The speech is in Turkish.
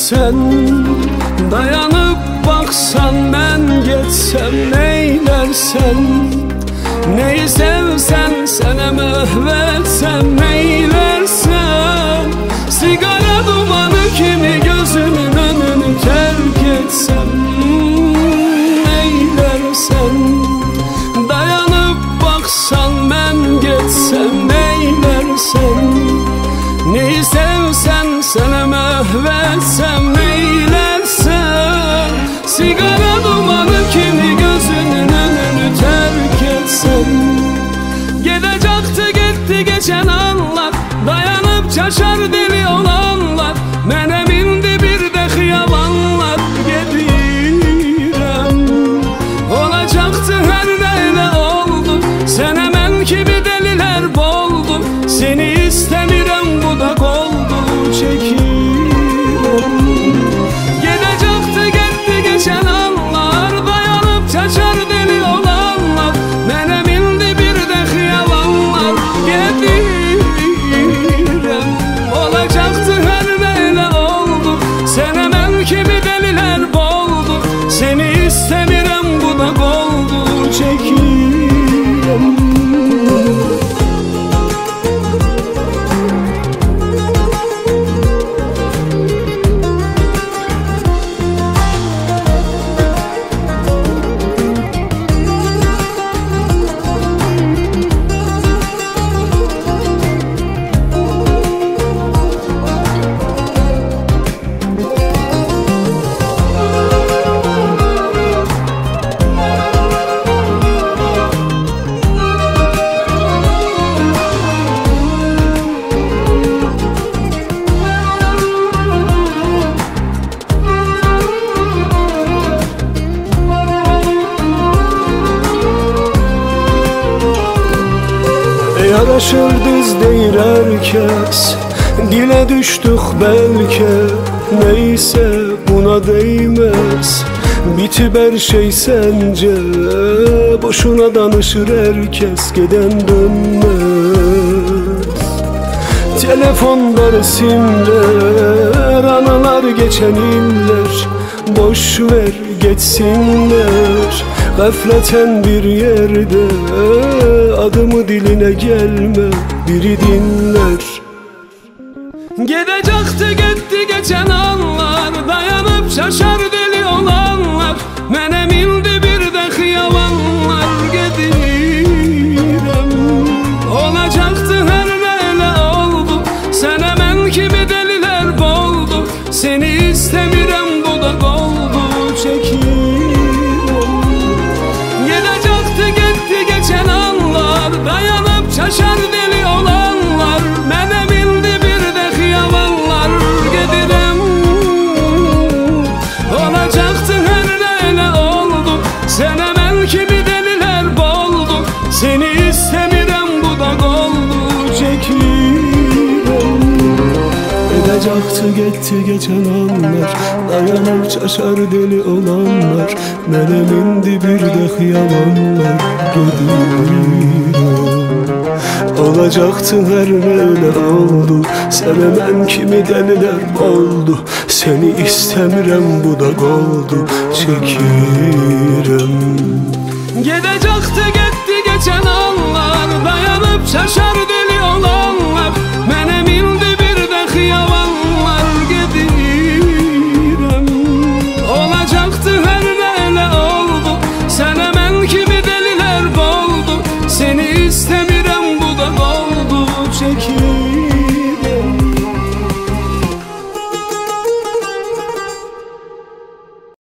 sen, dayanıp baksan ben geçsem neylersen. Neyi sevsen sana mehvetsem neylersen. Sigara dumanı kimi gözümün önünü terk etsem neylersen. Dayanıp baksan ben geçsem neylersen. Neyi sevsen sana mehvetsem neylersen. Sigara dumanı kimi gözünün önünü terk etsem. Gidecekti gitti geçen anlar, dayanıp çaşar deli olanlar. Menemin dibirde hıyalanlar gedirem. Olacaktı her neyle oldu, sen hemen kimi deliler boldu. Seni istemirem bu da koldu çekirem. Gidecekti gitti geçen anlar, dayanıp çaşar deli olanlar. Menemin dibirde hıyalanlar gedirem. Olacaktı her neyle oldu, sen hemen kimi deliler boldu. Seni istemirem bu da koldu çekirem. Yaraşır düz deyir herkes, dile düştük belki. Neyse buna değmez, bitip her şey sence. Boşuna danışır herkes, giden dönmez. Telefonda resimler, anılar geçen iller. Boş ver geçsinler, gafleten bir yerde. Adımı diline gelme, biri dinler. Gidecekti gitti geçen anlar, dayanıp şaşar deli olanlar. Menemin dibirde hıyalanlar gedirem. Olacaktı her neyle oldu, sen hemen kimi deliler boldu. Seni istemirem bu da koldu çekirem. Gidecekti gitti geçen anlar, dayanıp şaşar deli olanlar. Menemin dibirde hıyalanlar gedirem. Olacaktı her neyle oldu, sen hemen kimi deliler boldu. Seni istemirem bu da koldu çekirem. Gidecekti gitti geçen anlar, dayanıp şaşar deli olanlar. Menemin dibirde hıyalanlar gedirem. Olacaktı her neyle oldu, sen hemen kimi deliler oldu. Seni istemirem bu da koldu çekirem. Gidecekti gitti geçen anlar, dayanıp şaşar